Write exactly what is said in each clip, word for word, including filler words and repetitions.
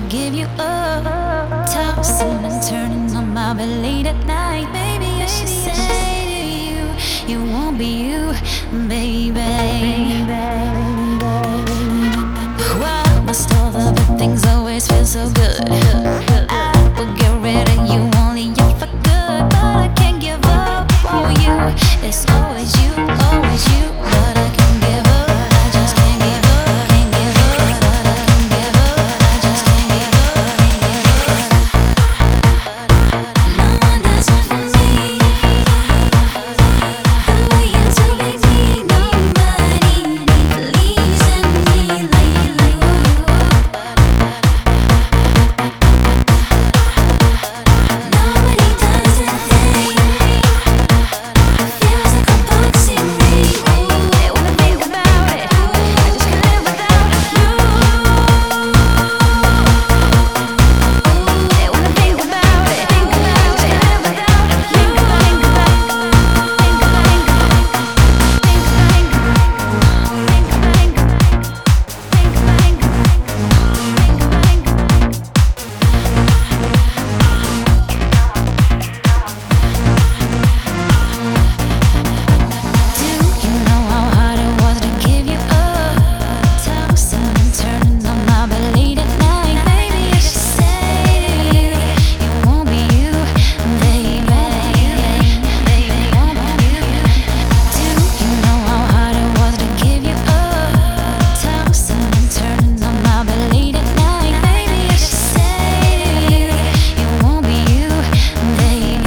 give you up. Tossing and turning on my bed late at night. Baby, I should say to you, you won't be you, baby. Why must all the good things always feel so good? I will get rid of you, only you for good. But I can't give up on you. It's always you, always you. But I can't give up, I just can't give up, can't give up. But I can't give up, I just can't give up, can't give up. No one does it for me. The way you do me, nobody believes in me like you. Nobody does it for me. Feels like a boxing ring. They wanna think about it. I just can't live without you. They wanna think about it. Think about it. Can't live without you. Think about, think about, think about, think Do you know how hard it was to give you up? Tossing and turning on my bed late at night. Baby, I should say to you, you won't be you, baby. Baby, won't be you. Do you know how hard it was to give you up? Tossing and turning on my bed late at night. Baby, I should say to you, you won't be you, baby.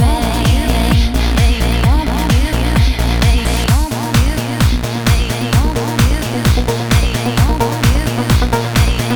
Baby, won't be you. Baby, won't be you. Baby, won't be you. Baby, won't be you. Baby,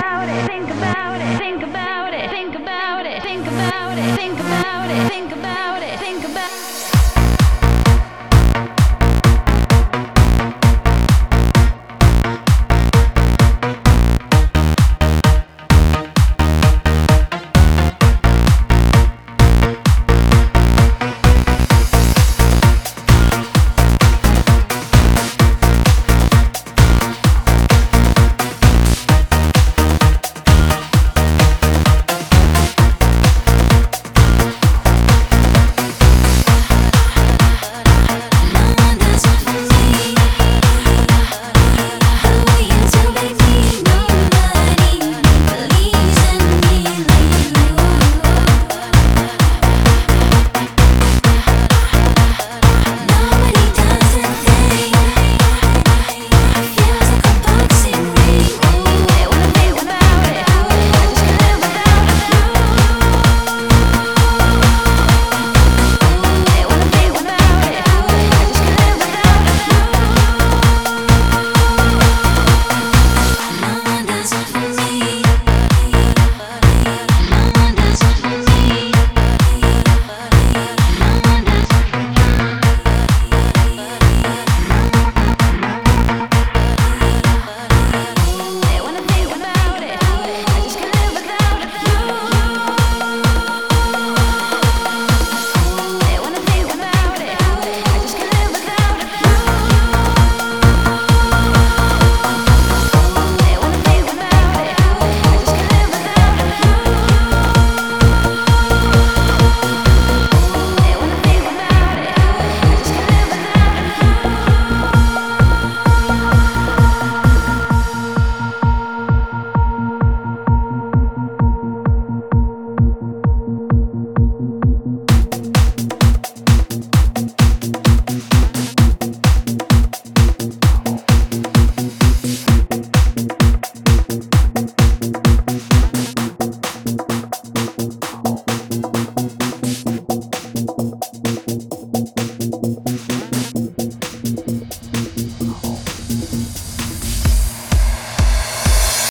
Think about it, think about it, think about it, think about it, think about it.